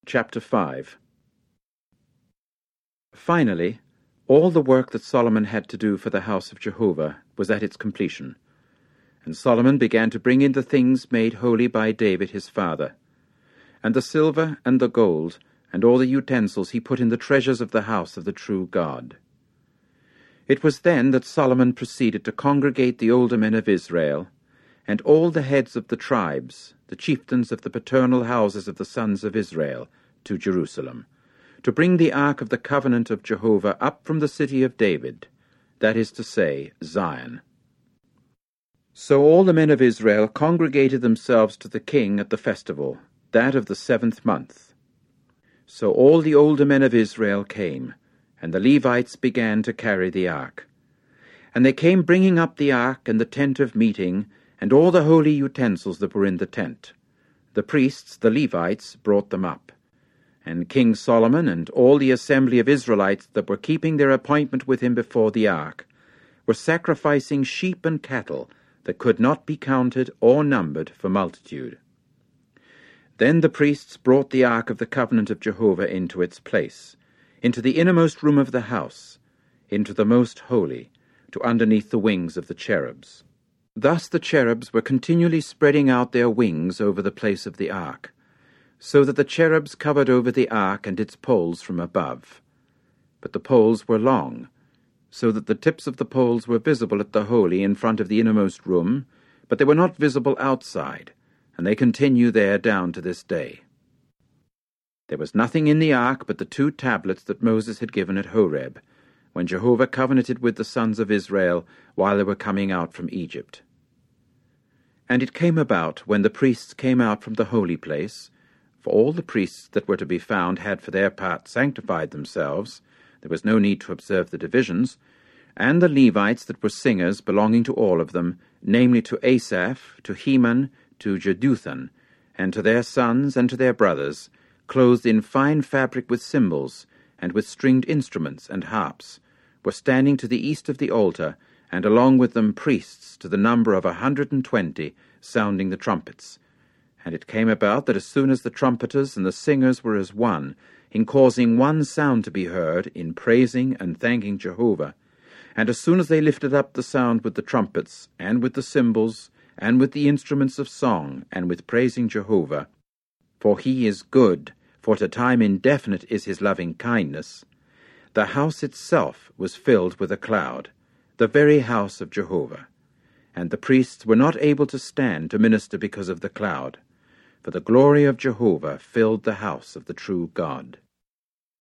Chapter 5. Finally, all the work that Solomon had to do for the house of Jehovah was at its completion, and Solomon began to bring in the things made holy by David his father, and the silver and the gold, and all the utensils he put in the treasures of the house of the true God. It was then that Solomon proceeded to congregate the older men of Israel, and all the heads of the tribes, the chieftains of the paternal houses of the sons of Israel, to Jerusalem, to bring the ark of the covenant of Jehovah up from the city of David, that is to say, Zion. So all the men of Israel congregated themselves to the king at the festival, that of the 7th month. So all the older men of Israel came, and the Levites began to carry the ark. And they came bringing up the ark and the tent of meeting, and all the holy utensils that were in the tent. The priests, the Levites, brought them up. And King Solomon and all the assembly of Israelites that were keeping their appointment with him before the ark were sacrificing sheep and cattle that could not be counted or numbered for multitude. Then the priests brought the ark of the covenant of Jehovah into its place, into the innermost room of the house, into the most holy, to underneath the wings of the cherubs. Thus the cherubs were continually spreading out their wings over the place of the ark, so that the cherubs covered over the ark and its poles from above. But the poles were long, so that the tips of the poles were visible at the holy in front of the innermost room, but they were not visible outside, and they continue there down to this day. There was nothing in the ark but the 2 tablets that Moses had given at Horeb, when Jehovah covenanted with the sons of Israel while they were coming out from Egypt. And it came about, when the priests came out from the holy place, for all the priests that were to be found had for their part sanctified themselves, there was no need to observe the divisions, and the Levites that were singers belonging to all of them, namely to Asaph, to Heman, to Jeduthun, and to their sons and to their brothers, clothed in fine fabric with cymbals, and with stringed instruments and harps, were standing to the east of the altar, and along with them priests to the number of 120, sounding the trumpets. And it came about that as soon as the trumpeters and the singers were as one, in causing one sound to be heard, in praising and thanking Jehovah, and as soon as they lifted up the sound with the trumpets, and with the cymbals, and with the instruments of song, and with praising Jehovah, for he is good, for to time indefinite is his loving kindness, the house itself was filled with a cloud, the very house of Jehovah. And the priests were not able to stand to minister because of the cloud, for the glory of Jehovah filled the house of the true God.